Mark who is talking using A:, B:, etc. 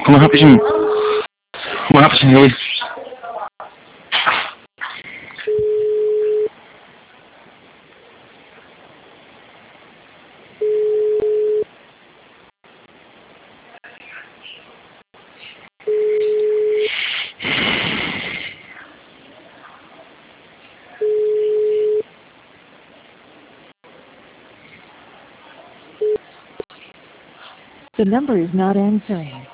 A: Kumaha pa siya. Kumaha pa siya.
B: The number is not answering.